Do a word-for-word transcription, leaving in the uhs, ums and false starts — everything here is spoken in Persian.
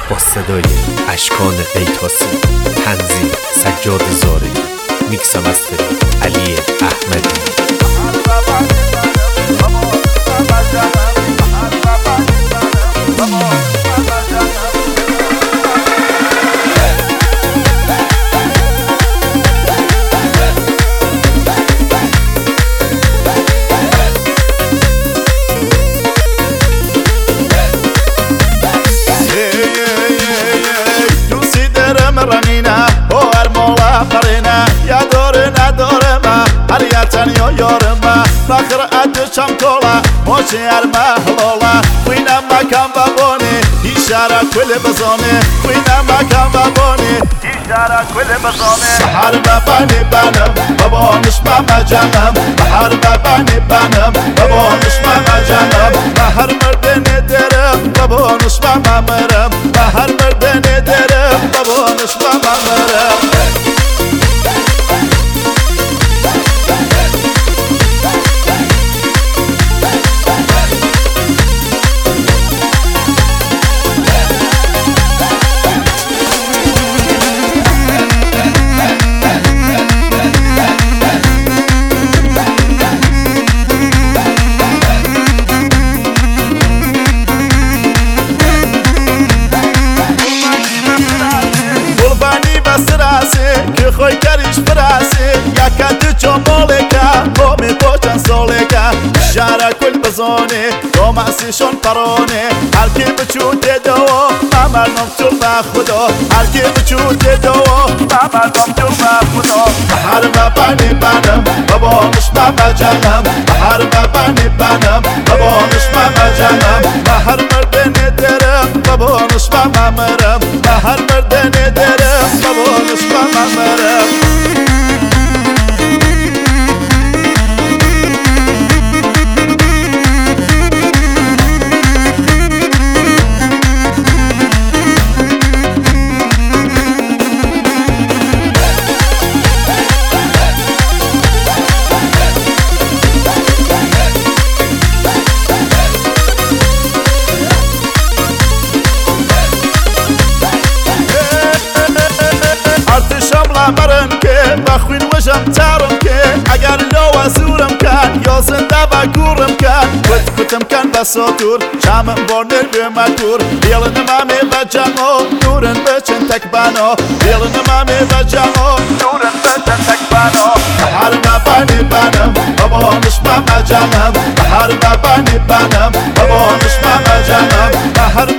با صدای اشکان قیتاسی، تنظیم سجاد زارعی، میکس و مسترینگ علی احمدی. یا یارم فخر ادشم تولا موچه ارمه هلالا وینا مکان بابونی اشاره کل بزانه وینا مکان بابونی اشاره کل بزانه بحر بابانی بنم بابا نشما مجانم بحر بابانی بنم بابا نشما مجانم بحر مردنی درم بابا نشما ممرم بحر مردنی درم بابا نشما ممرم. که خوی کریش براسه یکا دو چون مالکا قومی بوچن سالکا شهر کل بزانه دو معسیشون پرانه هر کی بچوته دو ممر نمتون با خدا هر کی بچوته دو ممر نمتون با خدا بحر مبانی بنم بابا نشما مجانم بحر مبانی بنم بابا نشما مجانم بحر مردنی درم بابا نشما ممرم بحر مردنی درم بابا نشما ممرم. مرم که بخوین وجم تارم که اگر لو زورم کن یا زنده و گورم کن کت کتم کن بساتور شامم بارنر به مکور بیلن مامی و جمع نورن بچن تک بنا بیلن مامی و جمع نورن بچن تک بنا بحر مبانی بنم بابا نشما مجانم بحر مبانی بنم بابا نشما مجانم بحر